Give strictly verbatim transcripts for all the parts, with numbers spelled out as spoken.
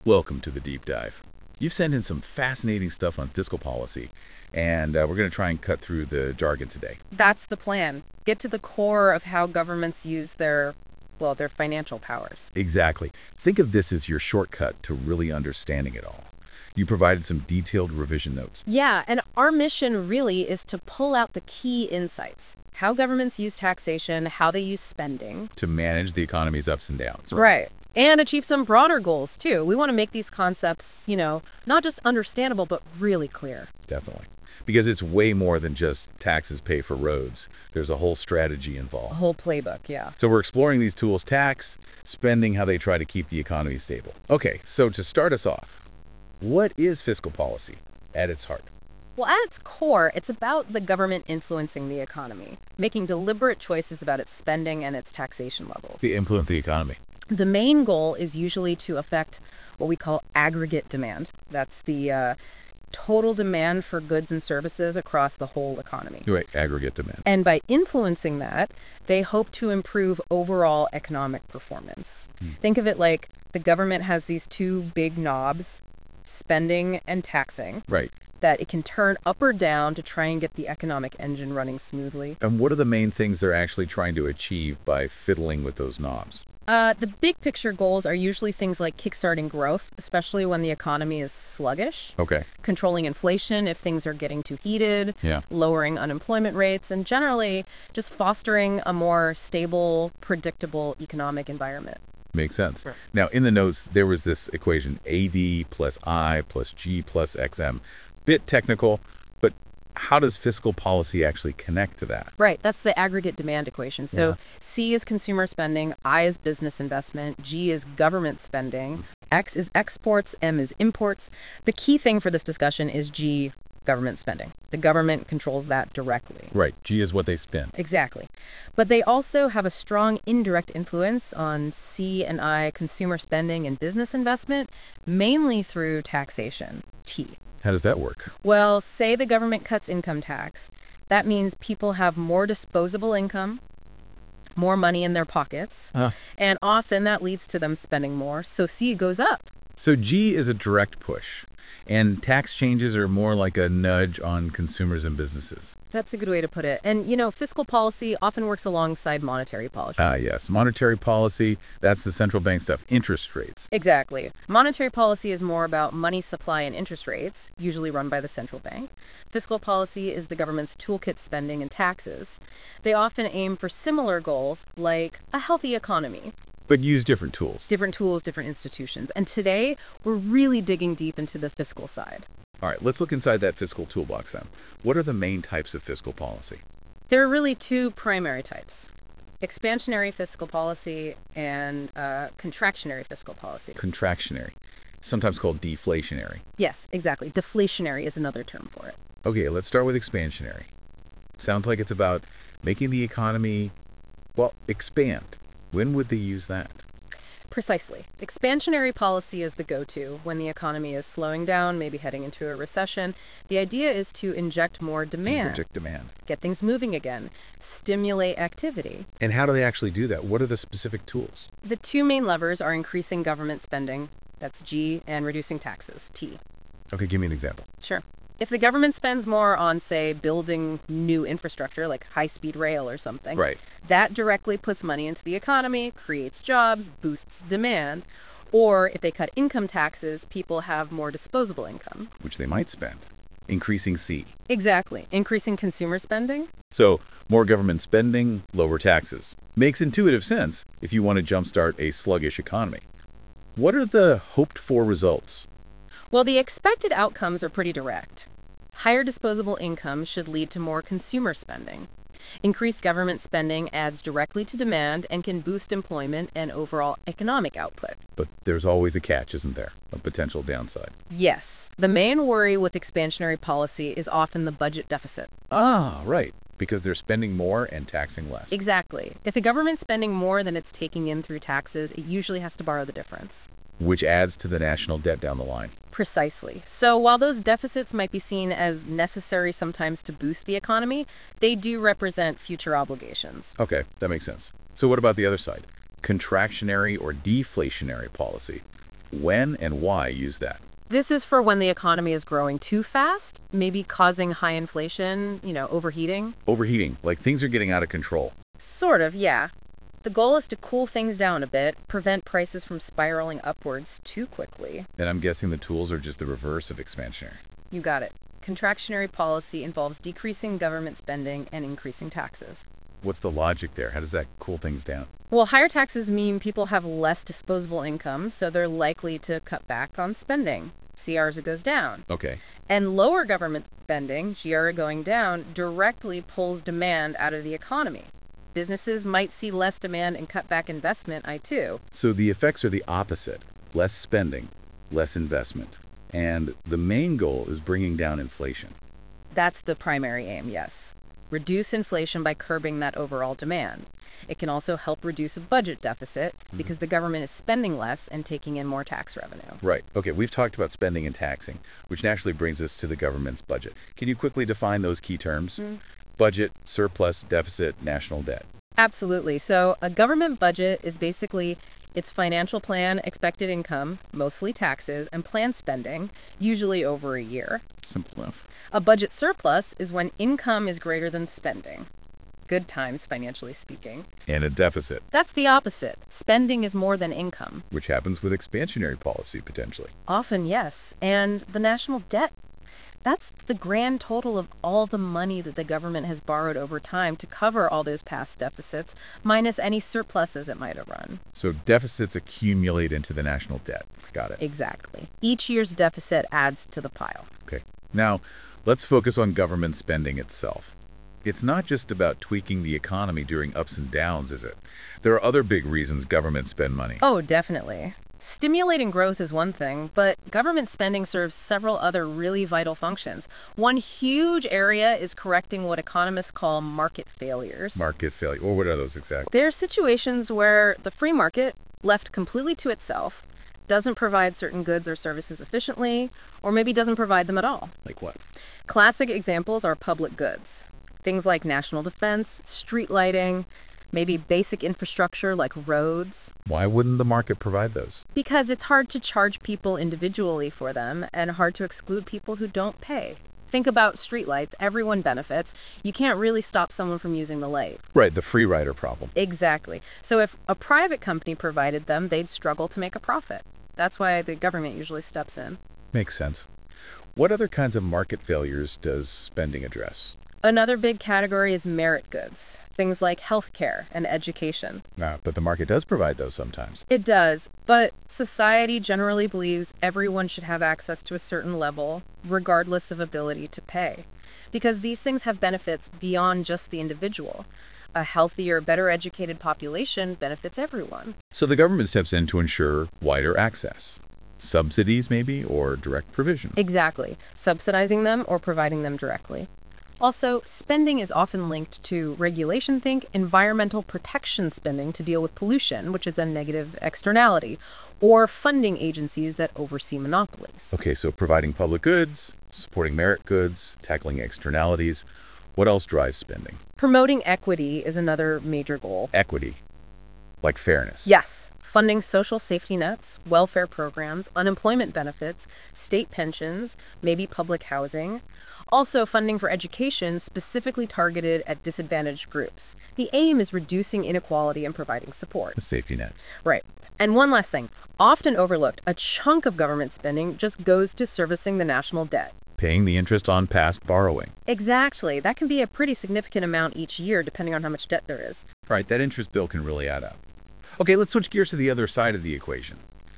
Welcome to the deep dive. You've sent in some fascinating stuff on fiscal policy, and uh, we're going to try and cut through the jargon today. That's the plan. Get to the core of how governments use their, well, their financial powers. Exactly. Think of this as your shortcut to really understanding it all. You provided some detailed revision notes. Yeah, and our mission really is to pull out the key insights. How governments use taxation, how they use spending. To manage the economy's ups and downs. Right. And achieve some broader goals, too. We want to make these concepts, you know, not just understandable, but really clear. Definitely. Because it's way more than just taxes pay for roads. There's a whole strategy A involved. whole playbook, yeah. So we're exploring these tools: tax, spending, how they try to keep the economy stable. Okay, so to start us off, what is fiscal policy at its heart? Well, at its core, it's about the government influencing the economy, making deliberate choices about its spending and its taxation levels. The influence of the economy. The main goal is usually to affect what we call aggregate demand. That's the uh, total demand for goods and services across the whole economy. Right, aggregate demand. And by influencing that, they hope to improve overall economic performance. Hmm. Think of it like the government has these two big knobs, spending and taxing, Right. that it can turn up or down to try and get the economic engine running smoothly. And what are the main things they're actually trying to achieve by fiddling with those knobs? Uh, the big picture goals are usually things like kickstarting growth, especially when the economy is sluggish, Okay. controlling inflation if things are getting too heated, Yeah. lowering unemployment rates, and generally just fostering a more stable, predictable economic environment. Makes sense. Right. Now, in the notes, there was this equation, A D plus I plus G plus X M. Bit technical, but how does fiscal policy actually connect to that? Right, that's the aggregate demand equation. So Yeah. C is consumer spending, I is business investment, G is government spending, X is exports, M is imports. The key thing for this discussion is G, government spending. The government controls that directly. Right. G is what they spend. Exactly. But they also have a strong indirect influence on C and I, consumer spending and business investment, mainly through taxation, T. How does that work? Well, say the government cuts income tax. That means people have more disposable income, more money in their pockets, Uh, and often that leads to them spending more, so C goes up. so G is a direct push, and tax changes are more like a nudge on consumers and businesses. That's a good way to put it. And, you know, fiscal policy often works alongside monetary policy. Ah, yes. Monetary policy, that's the central bank stuff. Interest rates. Exactly. Monetary policy is more about money supply and interest rates, usually run by the central bank. Fiscal policy is the government's toolkit spending and taxes. They often aim for similar goals, like a healthy economy. But use different tools. Different tools, different institutions. And today, we're really digging deep into the fiscal side. All right, let's look inside that fiscal toolbox then. What are the main types of fiscal policy? There are really two primary types: expansionary fiscal policy and uh, contractionary fiscal policy. Contractionary, sometimes called deflationary. Yes, exactly. Deflationary is another term for it. Okay, let's start with expansionary. Sounds like it's about making the economy, well, expand. When would they use that? Precisely. Expansionary policy is the go-to when the economy is slowing down, maybe heading into a recession. The idea is to inject more demand, Inject demand. get things moving again, stimulate activity. And how do they actually do that? What are the specific tools? The two main levers are increasing government spending, that's G, and reducing taxes, T. Okay, give me an example. Sure. If the government spends more on, say, building new infrastructure like high-speed rail or something, Right. that directly puts money into the economy, creates jobs, boosts demand. Or if they cut income taxes, people have more disposable income. Which they might spend. Increasing C. Exactly. Increasing consumer spending. So, more government spending, lower taxes. Makes intuitive sense if you want to jumpstart a sluggish economy. What are the hoped-for results? Well, the expected outcomes are pretty direct. Higher disposable income should lead to more consumer spending. Increased government spending adds directly to demand and can boost employment and overall economic output. But there's always a catch, isn't there? A potential downside. Yes, the main worry with expansionary policy is often the budget deficit. Ah, right. Because they're spending more and taxing less. Exactly. If a government's spending more than it's taking in through taxes, it usually has to borrow the difference. Which adds to the national debt down the line. Precisely. So while those deficits might be seen as necessary sometimes to boost the economy, they do represent future obligations. Okay, that makes sense. So what about the other side? Contractionary or deflationary policy? When and why use that? This is for when the economy is growing too fast, maybe causing high inflation, you know, overheating. Overheating, like things are getting out of control. Sort of, yeah. The goal is to cool things down a bit, prevent prices from spiraling upwards too quickly. And I'm guessing the tools are just the reverse of expansionary. You got it. Contractionary policy involves decreasing government spending and increasing taxes. What's the logic there? How does that cool things down? Well, higher taxes mean people have less disposable income, so they're likely to cut back on spending. C R S goes down. Okay. And lower government spending, G R going down, directly pulls demand out of the economy. Businesses might see less demand and cut back investment, I too. So the effects are the opposite. Less spending, less investment. And the main goal is bringing down inflation. That's the primary aim, yes. Reduce inflation by curbing that overall demand. It can also help reduce a budget deficit because the government is spending less and taking in more tax revenue. Right. Okay, we've talked about spending and taxing, which naturally brings us to the government's budget. Can you quickly define those key terms? Mm. Budget, surplus, deficit, national debt. Absolutely. So a government budget is basically its financial plan, expected income, mostly taxes, and planned spending, usually over a year. Simple enough. A budget surplus is when income is greater than spending. Good times, financially speaking. And a deficit, That's the opposite. Spending is more than income. which happens with expansionary policy, potentially. Often, yes. And the national debt. That's the grand total of all the money that the government has borrowed over time to cover all those past deficits, minus any surpluses it might have run. So deficits accumulate into the national debt. Got it. Exactly. Each year's deficit adds to the pile. Okay. Now, let's focus on government spending itself. It's not just about tweaking the economy during ups and downs, is it? There are other big reasons governments spend money. Oh, definitely. Stimulating growth is one thing, but government spending serves several other really vital functions. One huge area is correcting what economists call market failures. Market failure. Or what are those exactly? There are situations where the free market, left completely to itself, doesn't provide certain goods or services efficiently, or maybe doesn't provide them at all. Like what? Classic examples are public goods. Things like national defense, street lighting, maybe basic infrastructure like roads. Why wouldn't the market provide those? Because it's hard to charge people individually for them and hard to exclude people who don't pay. Think about streetlights. Everyone benefits. You can't really stop someone from using the light. Right, the free rider problem. Exactly. So if a private company provided them, they'd struggle to make a profit. That's why the government usually steps in. Makes sense. What other kinds of market failures does spending address? Another big category is merit goods, things like healthcare and education. Ah, but the market does provide those sometimes. It does, but society generally believes everyone should have access to a certain level, regardless of ability to pay. Because these things have benefits beyond just the individual. A healthier, better educated population benefits everyone. So the government steps in to ensure wider access. Subsidies, maybe, or direct provision. Exactly, subsidizing them or providing them directly. Also, spending is often linked to regulation. Think environmental protection spending to deal with pollution, which is a negative externality, or funding agencies that oversee monopolies. Okay, so providing public goods, supporting merit goods, tackling externalities. What else drives spending? Promoting equity is another major goal. Equity, like fairness. Yes, funding social safety nets, welfare programs, unemployment benefits, state pensions, maybe public housing. Also, funding for education specifically targeted at disadvantaged groups. The aim is reducing inequality and providing support. A safety net. Right. And one last thing, often overlooked, a chunk of government spending just goes to servicing the national debt. Paying the interest on past borrowing. Exactly. That can be a pretty significant amount each year, depending on how much debt there is. Right, that interest bill can really add up. Okay, let's switch gears to the other side of the equation.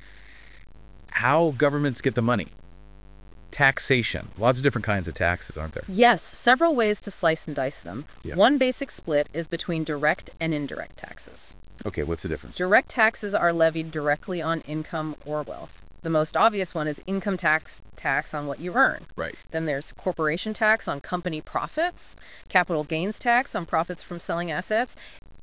How governments get the money. Taxation. Lots of different kinds of taxes, aren't there? Yes, several ways to slice and dice them. Yeah. One basic split is between direct and indirect taxes. Okay, what's the difference? Direct taxes are levied directly on income or wealth. The most obvious one is income tax, tax on what you earn. Right. Then there's corporation tax on company profits, capital gains tax on profits from selling assets,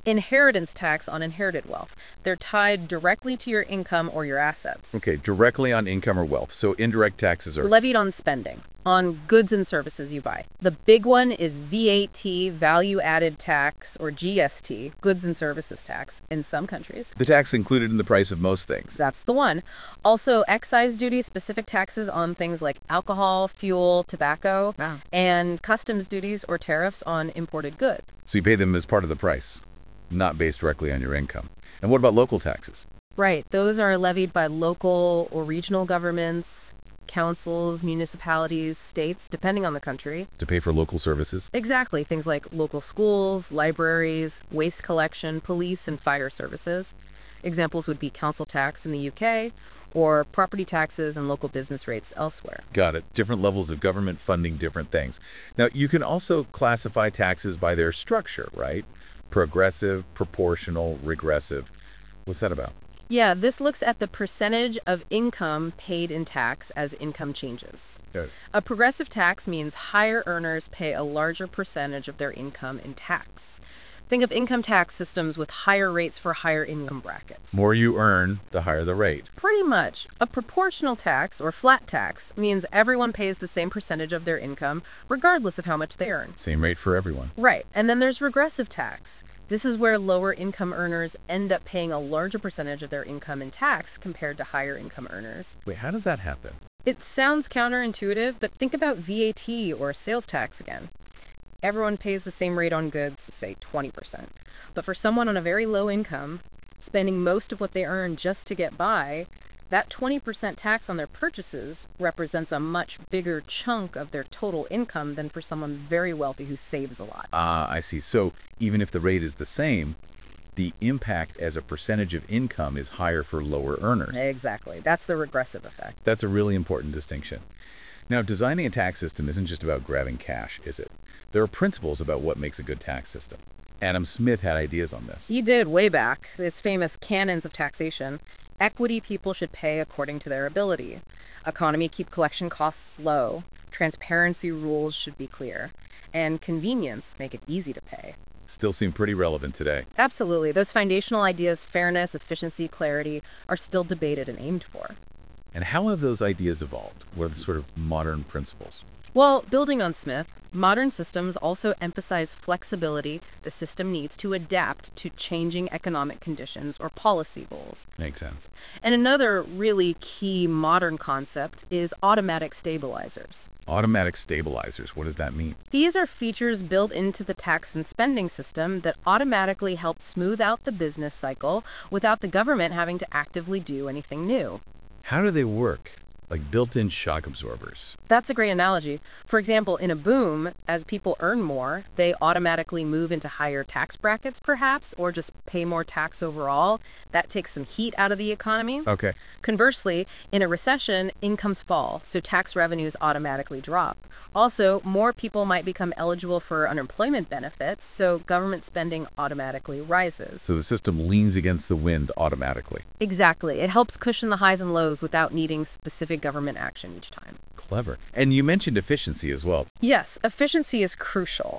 Inheritance tax on inherited wealth. They're tied directly to your income or your assets. Okay, directly on income or wealth. So indirect taxes are Levied on spending, on goods and services you buy. The big one is V A T, value added tax, or G S T, goods and services tax, in some countries. the tax included in the price of most things. That's the one. Also, excise duty, specific taxes on things like alcohol, fuel, tobacco, Wow. and customs duties or tariffs on imported goods. So you pay them as part of the price, not based directly on your income. And what about local taxes? Right. Those are levied by local or regional governments, councils, municipalities, states, depending on the country. To pay for local services? Exactly. Things like local schools, libraries, waste collection, police, and fire services. Examples would be council tax in the U K or property taxes and local business rates elsewhere. Got it. Different levels of government funding different things. Now, you can also classify taxes by their structure, right? Progressive, proportional, regressive. What's that about? Yeah, this looks at the percentage of income paid in tax as income changes. Good. A progressive tax means higher earners pay a larger percentage of their income in tax. Think of income tax systems with higher rates for higher income brackets. More you earn, the higher the rate. Pretty much. A proportional tax, or flat tax, means everyone pays the same percentage of their income, regardless of how much they earn. Same rate for everyone. Right. And then there's regressive tax. This is where lower income earners end up paying a larger percentage of their income in tax compared to higher income earners. Wait, how does that happen? It sounds counterintuitive, but think about V A T or sales tax again. Everyone pays the same rate on goods, say twenty percent. But for someone on a very low income, spending most of what they earn just to get by, that twenty percent tax on their purchases represents a much bigger chunk of their total income than for someone very wealthy who saves a lot. Ah, I see. So even if the rate is the same, the impact as a percentage of income is higher for lower earners. Exactly. That's the regressive effect. That's a really important distinction. Now, designing a tax system isn't just about grabbing cash, is it? There are principles about what makes a good tax system. Adam Smith had ideas on this. He did way back, his famous canons of taxation. Equity people should pay according to their ability. Economy keep collection costs low. Transparency rules should be clear. And convenience make it easy to pay. Still seem pretty relevant today. Absolutely. Those foundational ideas, fairness, efficiency, clarity, are still debated and aimed for. And how have those ideas evolved? What are the sort of modern principles? Well, building on Smith, modern systems also emphasize flexibility the system needs to adapt to changing economic conditions or policy goals. Makes sense. And another really key modern concept is automatic stabilizers. Automatic stabilizers, what does that mean? These are features built into the tax and spending system that automatically help smooth out the business cycle without the government having to actively do anything new. How do they work? Like built-in shock absorbers. That's a great analogy. For example, in a boom, as people earn more, they automatically move into higher tax brackets, perhaps, or just pay more tax overall. That takes some heat out of the economy. Okay. Conversely, in a recession, incomes fall, so tax revenues automatically drop. Also, more people might become eligible for unemployment benefits, so government spending automatically rises. So the system leans against the wind automatically. Exactly. It helps cushion the highs and lows without needing specific government action each time. Clever. And you mentioned efficiency as well. Yes, efficiency is crucial.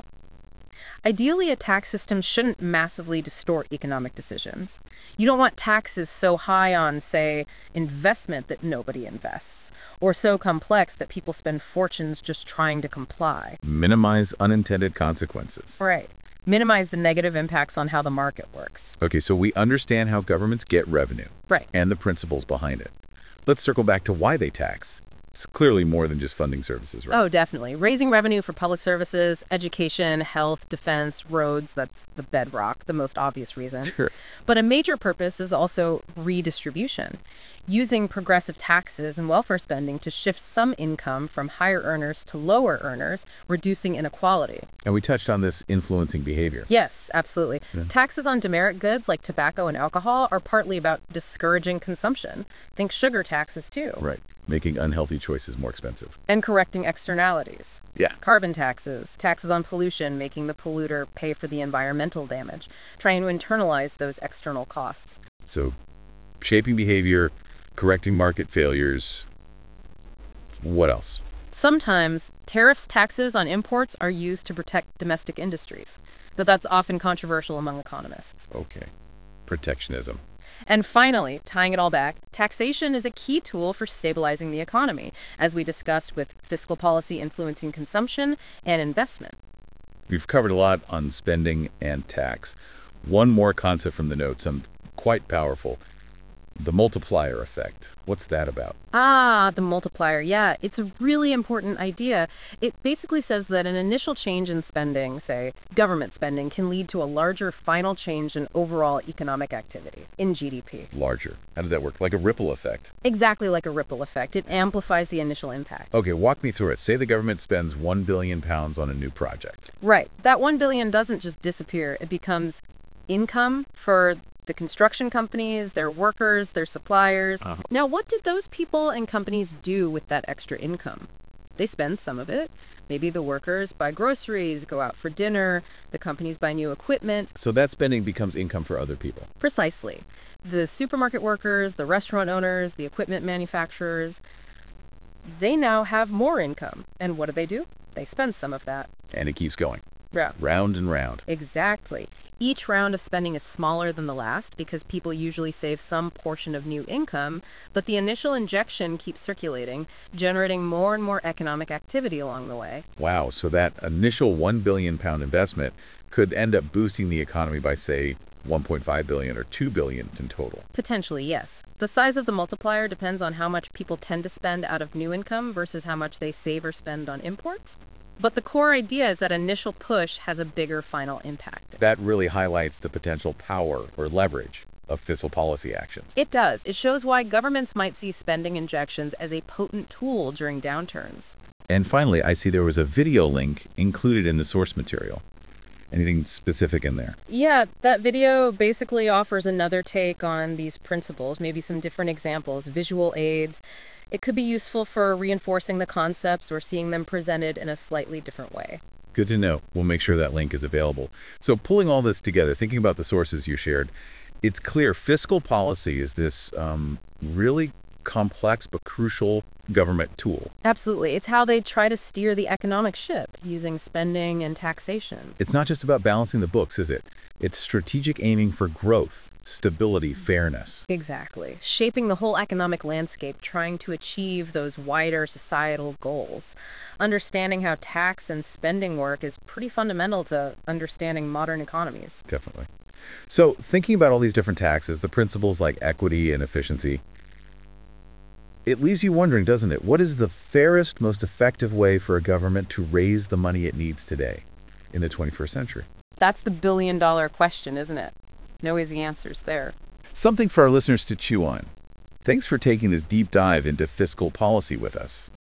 Ideally, a tax system shouldn't massively distort economic decisions. You don't want taxes so high on, say, investment that nobody invests, or so complex that people spend fortunes just trying to comply. Minimize unintended consequences. Right. Minimize the negative impacts on how the market works. Okay, so we understand how governments get revenue. Right. And the principles behind it. Let's circle back to why they tax. It's clearly more than just funding services, right? Oh, definitely. Raising revenue for public services, education, health, defense, roads, that's the bedrock, the most obvious reason. Sure. But a major purpose is also redistribution, using progressive taxes and welfare spending to shift some income from higher earners to lower earners, reducing inequality. And we touched on this influencing behavior. Yes, absolutely. Yeah. Taxes on demerit goods like tobacco and alcohol are partly about discouraging consumption. Think sugar taxes, too. Right. Making unhealthy choices more expensive. And correcting externalities. Yeah. Carbon taxes, taxes on pollution, making the polluter pay for the environmental damage, trying to internalize those external costs. So, shaping behavior, correcting market failures. What else? Sometimes tariffs, taxes on imports are used to protect domestic industries, but that's often controversial among economists. Okay. Protectionism. And finally, tying it all back, taxation is a key tool for stabilizing the economy, as we discussed with fiscal policy influencing consumption and investment. We've covered a lot on spending and tax. One more concept from the notes, um, quite powerful. The multiplier effect. What's that about? Ah, the multiplier. Yeah, it's a really important idea. It basically says that an initial change in spending, say government spending, can lead to a larger final change in overall economic activity, in G D P. Larger. How does that work? Like a ripple effect. Exactly like a ripple effect. It amplifies the initial impact. Okay, walk me through it. Say the government spends one billion pounds on a new project. Right. That one billion doesn't just disappear. It becomes income for the construction companies, their workers, their suppliers. Uh-huh. Now, what did those people and companies do with that extra income? They spend some of it. Maybe the workers buy groceries, go out for dinner, the companies buy new equipment. So that spending becomes income for other people. Precisely. The supermarket workers, the restaurant owners, the equipment manufacturers, they now have more income. And what do they do? They spend some of that. And it keeps going. Yeah. Round and round. Exactly. Each round of spending is smaller than the last because people usually save some portion of new income, but the initial injection keeps circulating, generating more and more economic activity along the way. Wow, so that initial one billion pound investment could end up boosting the economy by, say, one point five billion or two billion in total. Potentially, yes. The size of the multiplier depends on how much people tend to spend out of new income versus how much they save or spend on imports. But the core idea is that initial push has a bigger final impact. That really highlights the potential power or leverage of fiscal policy actions. It does. It shows why governments might see spending injections as a potent tool during downturns. And finally, I see there was a video link included in the source material. Anything specific in there? Yeah, that video basically offers another take on these principles, maybe some different examples, visual aids. It could be useful for reinforcing the concepts or seeing them presented in a slightly different way. Good to know. We'll make sure that link is available. So pulling all this together, thinking about the sources you shared, it's clear fiscal policy is this um, really complex but crucial government tool. Absolutely. It's how they try to steer the economic ship using spending and taxation. It's not just about balancing the books, is it? It's strategic aiming for growth, stability, fairness. Exactly. Shaping the whole economic landscape, trying to achieve those wider societal goals. Understanding how tax and spending work is pretty fundamental to understanding modern economies. Definitely. So thinking about all these different taxes, the principles like equity and efficiency, it leaves you wondering, doesn't it? What is the fairest, most effective way for a government to raise the money it needs today in the twenty-first century? That's the billion dollar question, isn't it? No easy answers there. Something for our listeners to chew on. Thanks for taking this deep dive into fiscal policy with us.